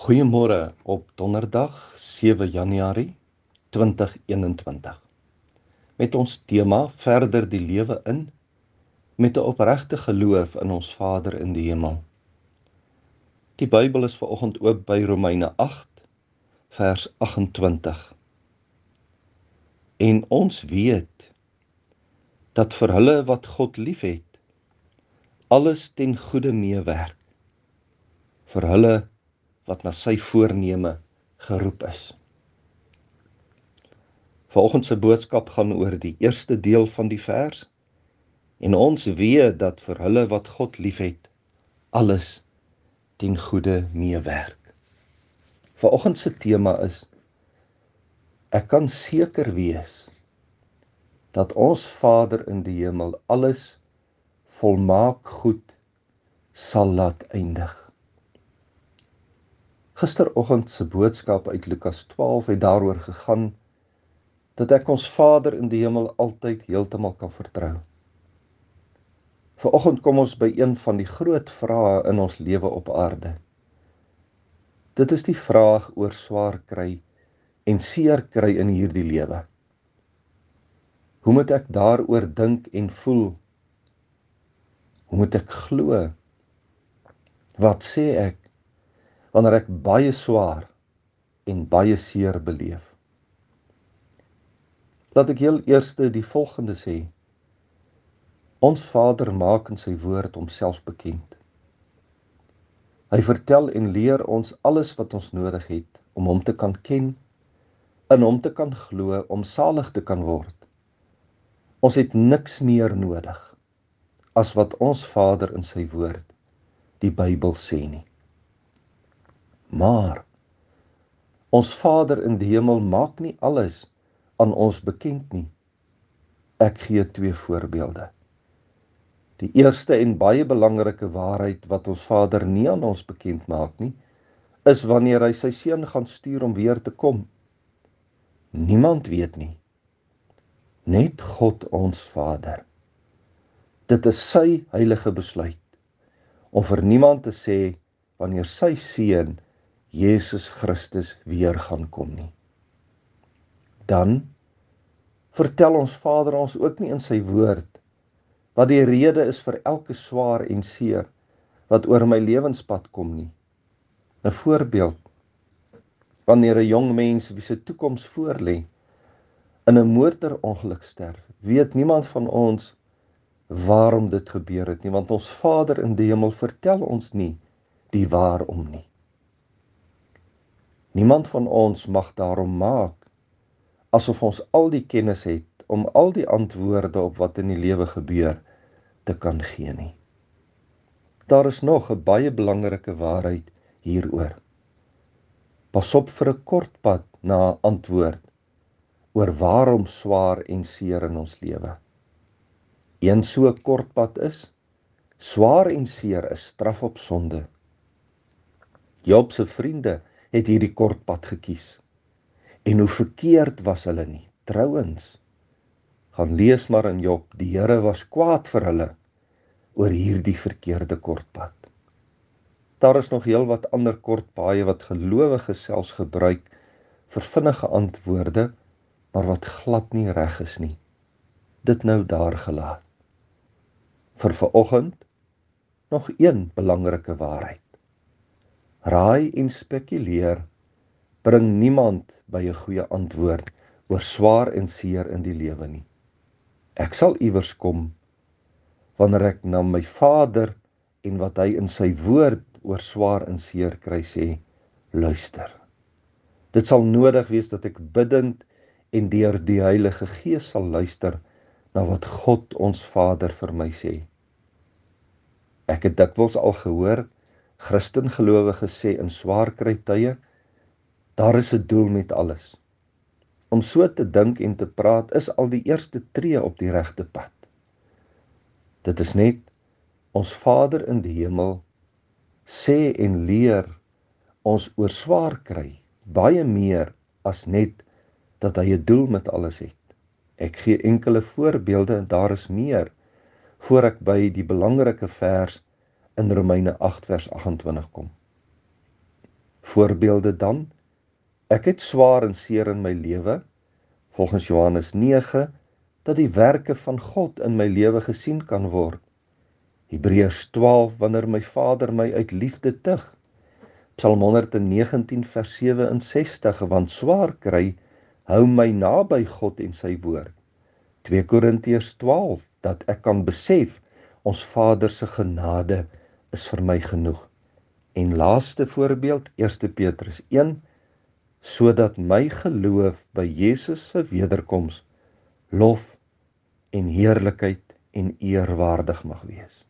Goeiemôre op donderdag 7 Januarie 2021. Met ons tema verder die lewe in, met 'n opregte geloof in ons Vader in die hemel. Die Bybel is vanoggend oop by Romeine 8 vers 28. En ons weet dat vir hulle wat God liefhet, alles ten goeie meewerk, vir hulle wat na sy voorneme geroep is. Vanoggend se boodskap gaan oor die eerste deel van die vers, en ons weet dat vir hulle wat God liefhet, alles ten goeie meewerk. Vanoggend se tema is, ek kan seker wees dat ons Vader in die hemel alles volmaak goed sal laat eindig. Gisteroggend se boodskap uit Lukas 12 het daaroor gegaan dat ek ons Vader in die hemel altyd heeltemal kan vertrou. Vanoggend kom ons by een van die groot vrae in ons lewe op aarde. Dit is die vraag oor swaar kry en seer kry in hierdie lewe. Hoe moet ek daaroor dink en voel? Hoe moet ek glo? Wat sê ek wanneer ek baie swaar en baie seer beleef? Laat ek heel eers die volgende sê. Ons Vader maak in sy woord homself bekend. Hy vertel en leer ons alles wat ons nodig het om hom te kan ken, in hom te kan glo, om salig te kan word. Ons het niks meer nodig as wat ons Vader in sy woord, die Bybel, sê nie. Maar ons Vader in die hemel maak nie alles aan ons bekend nie. Ek gee 2 voorbeelde. Die eerste en baie belangrike waarheid wat ons Vader nie aan ons bekend maak nie, is wanneer hy sy seun gaan stuur om weer te kom. Niemand weet nie. Net God ons Vader. Dit is sy heilige besluit om vir niemand te sê wanneer sy seun Jesus Christus weer gaan kom nie. Dan vertel ons Vader ons ook nie in sy woord wat die rede is vir elke swaar en seer wat oor my lewenspad kom nie. 'n Voorbeeld, wanneer 'n jong mens wie se toekoms voorlê in 'n motorongeluk sterf, weet niemand van ons waarom dit gebeur het nie, want ons Vader in die hemel vertel ons nie die waarom nie. Niemand van ons mag daarom maak asof ons al die kennis het om al die antwoorde op wat in die lewe gebeur te kan gee nie. Daar is nog 'n baie belangrike waarheid hieroor. Pas op vir 'n kort pad na 'n antwoord oor waarom swaar en seer in ons lewe. Een so kort pad is, swaar en seer is straf op sonde. Job se vriende het hierdie kort pad gekies. En hoe verkeerd was hulle nie. Trouwens, gaan lees maar in Job, die Here was kwaad vir hulle oor hierdie verkeerde kortpad. Daar is nog heel wat ander kortpaaie wat gelowiges selfs gebruik vir vinnige antwoorde, maar wat glad nie reg is nie. Dit nou daar gelaat. Vir vanoggend nog een belangrike waarheid. Raai en spekuleer bring niemand by 'n goeie antwoord oor swaar en seer in die lewe nie. Ek sal iewers kom wanneer ek na my Vader en wat hy in sy woord oor swaar en seer kry sê, luister. Dit sal nodig wees dat ek bidend en deur die Heilige Gees sal luister na wat God ons Vader vir my sê. Ek het dikwels al gehoor, Christengelowiges sê in swaar kry tye, daar is 'n doel met alles. Om so te dink en te praat is al die eerste tree op die regte pad. Dit is net ons Vader in die hemel sê en leer ons oor swaar kry baie meer as net dat hy 'n doel met alles het. Ek gee enkele voorbeelde en daar is meer voor ek by die belangrike vers in Romeine 8 vers 28 kom. Voorbeelde dan: ek het swaar en seer in my lewe, volgens Johannes 9, dat die werke van God in my lewe gesien kan word. Hebreërs 12, wanneer my Vader my uit liefde tug. Psalm 119 vers 67, want swaar kry hou my naby God en sy woord. 2 Korintiërs 12, dat ek kan besef, ons Vader se genade is vir my genoeg. En laaste voorbeeld, 1 Petrus 1, sodat my geloof by Jesus se wederkoms lof en heerlikheid en eer waardig mag wees.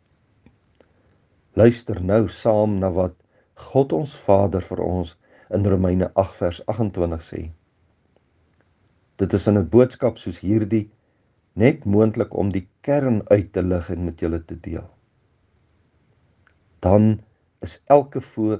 Luister nou saam na wat God ons Vader vir ons in Romeine 8 vers 28 sê. Dit is in 'n boodskap soos hierdie net moontlik om die kern uit te lig en met julle te deel. Dan is elke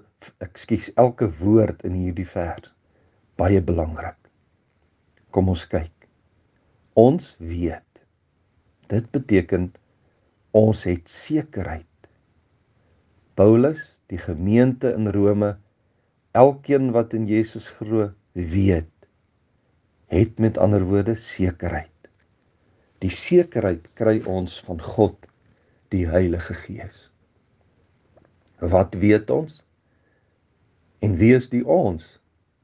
woord in hierdie vers baie belangrik. Kom ons kyk. Ons weet. Dit beteken ons het sekerheid. Paulus, die gemeente in Rome, elkeen wat in Jesus glo, weet, het met ander woorde sekerheid. Die sekerheid kry ons van God, die Heilige Gees. Wat weet ons? En wie is die ons?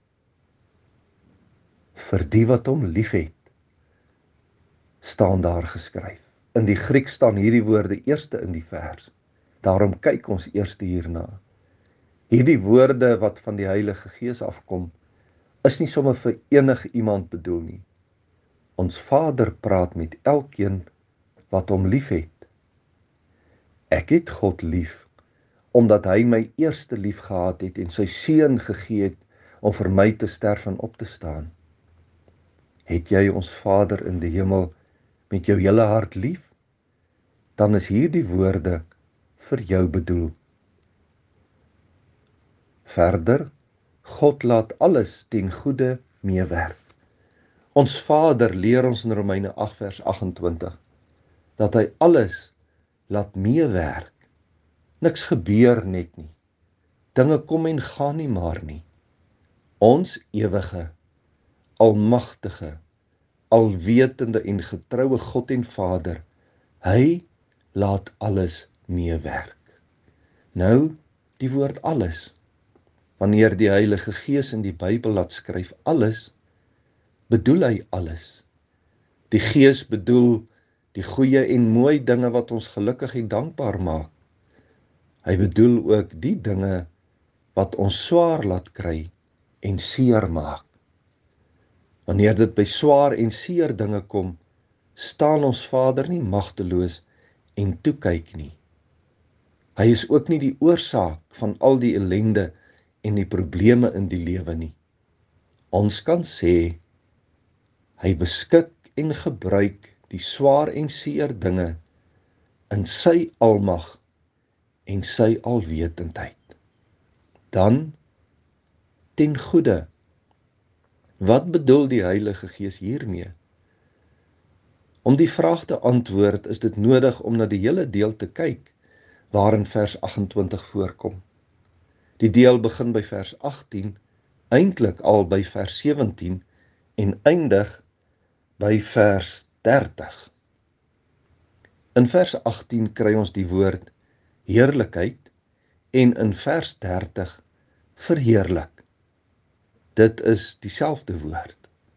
Vir die wat hom liefhet, staan daar geskryf. In die Grieks staan hierdie woorde eerste in die vers. Daarom kyk ons eerste hierna. Hierdie woorde wat van die Heilige Gees afkom, is nie sommer vir enige iemand bedoel nie. Ons Vader praat met elkeen wat hom liefhet. Ek het God lief, omdat hy my eerste lief gehad het en sy seun gegee het om vir my te sterf en op te staan. Het jy ons Vader in die hemel met jou hele hart lief? Dan is hierdie woorde vir jou bedoel. Verder, God laat alles ten goeie meewerk. Ons Vader leer ons in Romeine 8 vers 28, dat hy alles laat meewerk. Niks gebeur net nie. Dinge kom en gaan nie maar nie. Ons ewige, almagtige, alwetende en getroue God en Vader, hy laat alles meewerk. Nou, die woord alles. Wanneer die Heilige Gees in die Bybel laat skryf alles, bedoel hy alles. Die Gees bedoel die goeie en mooi dinge wat ons gelukkig en dankbaar maak. Hy bedoel ook die dinge wat ons swaar laat kry en seer maak. Wanneer dit by swaar en seer dinge kom, staan ons Vader nie magteloos en toekyk nie. Hy is ook nie die oorsaak van al die ellende en die probleme in die lewe nie. Ons kan sê, hy beskik en gebruik die swaar en seer dinge in sy almag en sy alwetendheid. Dan, ten goeie. Wat bedoel die Heilige Gees hiermee? Om die vraag te antwoord, is dit nodig om na die hele deel te kyk, waarin vers 28 voorkom. Die deel begin by vers 18, eintlik al by vers 17 en eindig by vers 30. In vers 18 kry ons die woord heerlikheid en in vers 30 verheerlik. Dit is dieselfde woord.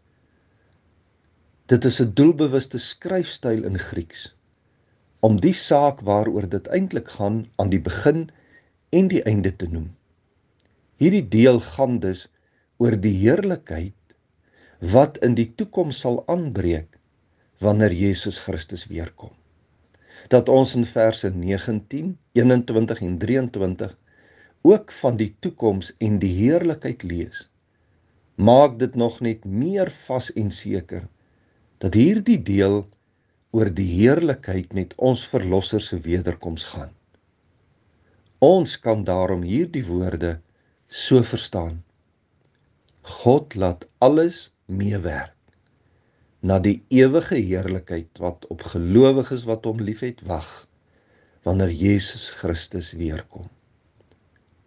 Dit is 'n doelbewuste skryfstyl in Grieks, om die saak waaroor dit eintlik gaan aan die begin en die einde te noem. Hierdie deel gaan dus oor die heerlikheid wat in die toekoms sal aanbreek wanneer Jesus Christus weerkom. Dat ons in verse 19, 21 en 23 ook van die toekoms en die heerlikheid lees, maak dit nog net meer vas en seker, dat hierdie deel oor die heerlikheid met ons Verlosser se wederkoms gaan. Ons kan daarom hierdie woorde so verstaan. God laat alles meewerk na die ewige heerlikheid wat op gelowiges wat hom liefhet wag, wanneer Jesus Christus weerkom.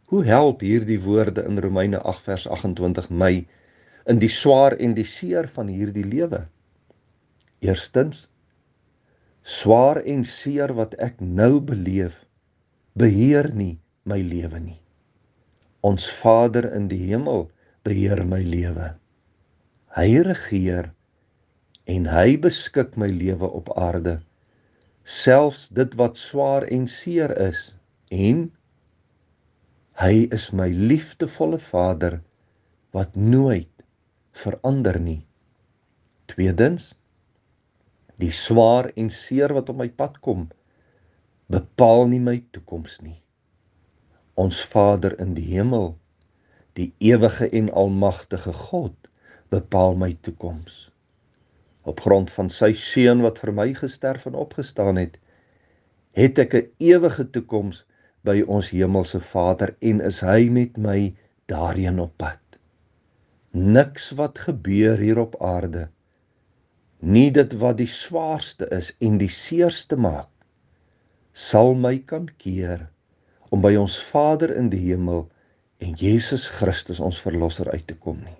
Hoe help hierdie woorde in Romeine 8 vers 28 my in die swaar en die seer van hierdie lewe? Eerstens, swaar en seer wat ek nou beleef, beheer nie my lewe nie. Ons Vader in die hemel beheer my lewe. Hy regeer en hy beskik my lewe op aarde, selfs dit wat swaar en seer is, en hy is my liefdevolle Vader wat nooit verander nie. Tweedens, die swaar en seer wat op my pad kom, bepaal nie my toekoms nie. Ons Vader in die hemel, die ewige en almagtige God, bepaal my toekoms. Op grond van sy seun wat vir my gesterf en opgestaan het ek 'n ewige toekoms by ons hemelse Vader en is hy met my daarheen op pad. Niks wat gebeur hier op aarde, nie dit wat die swaarste is en die seerste maak, sal my kan keer om by ons Vader in die hemel en Jesus Christus ons verlosser uit te kom nie.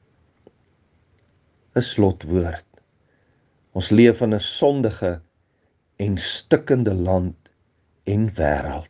'n Slotwoord. Ons leef in 'n sondige en stikkende land en wêreld.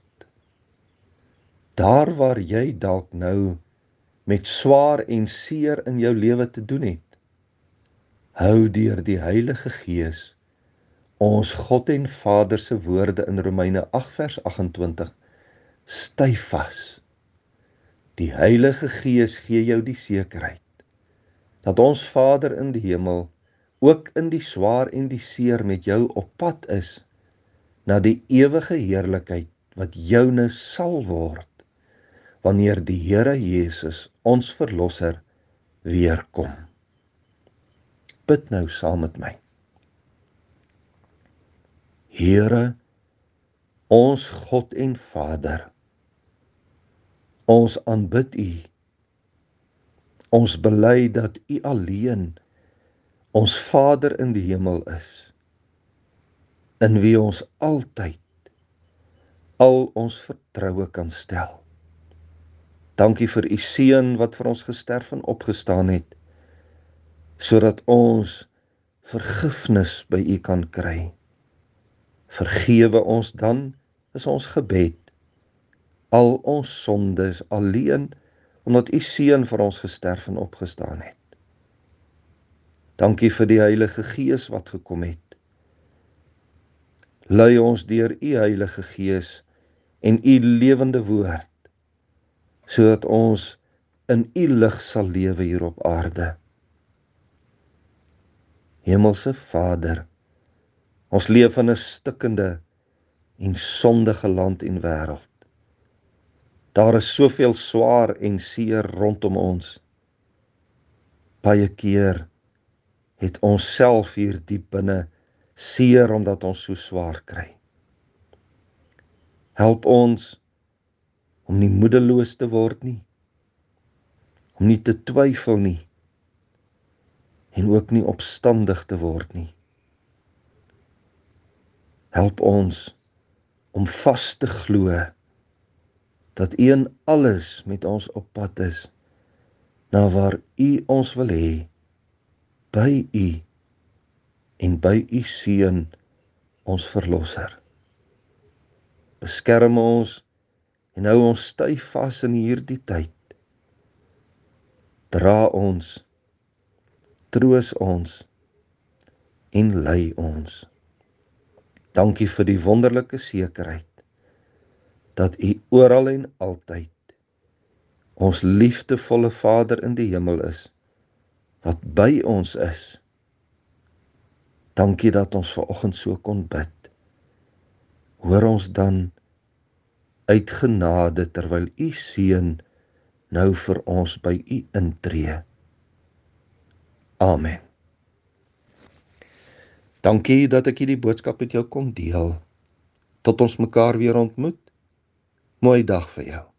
Daar waar jy dalk nou met swaar en seer in jou lewe te doen het, hou deur die Heilige Gees ons God en Vader se woorde in Romeine 8 vers 28 styf vas. Die Heilige Gees gee jou die sekerheid dat ons Vader in die hemel ook in die swaar en die seer met jou op pad is na die ewige heerlikheid wat joune sal word wanneer die Here Jesus, ons Verlosser, weer kom. Bid nou saam met my. Here, ons God en Vader, ons aanbid U. Ons bely dat U alleen ons Vader in die hemel is, in wie ons altyd al ons vertroue kan stel. Dankie vir U seun wat vir ons gesterf en opgestaan het, sodat ons vergifnis by U kan kry. Vergewe ons dan, is ons gebed, al ons sondes alleen, omdat U seun vir ons gesterf en opgestaan het. Dankie vir die Heilige Gees wat gekom het. Lei ons deur U Heilige Gees en U lewende woord, sodat ons in U lig sal lewe hier op aarde. Hemelse Vader, ons leef in 'n stikkende en sondige land en wêreld. Daar is soveel swaar en seer rondom ons. Baie keer het ons self hier diep binne seer omdat ons so swaar kry. Help ons om nie moedeloos te word nie, om nie te twyfel nie, en ook nie opstandig te word nie. Help ons om vas te glo dat U in alles met ons op pad is, na waar U ons wil hê, by U en by U seun, ons Verlosser. Beskerm ons en hou ons styf vas in hierdie tyd. Dra ons, troos ons en lei ons. Dankie vir die wonderlike sekerheid dat U oral en altyd ons liefdevolle Vader in die hemel is, wat by ons is. Dankie dat ons vanoggend so kon bid. Hoor ons dan uit genade terwyl U seun nou vir ons by U intree. Amen. Dankie dat ek hierdie boodskap met jou kon deel. Tot ons mekaar weer ontmoet. Mooi dag vir jou.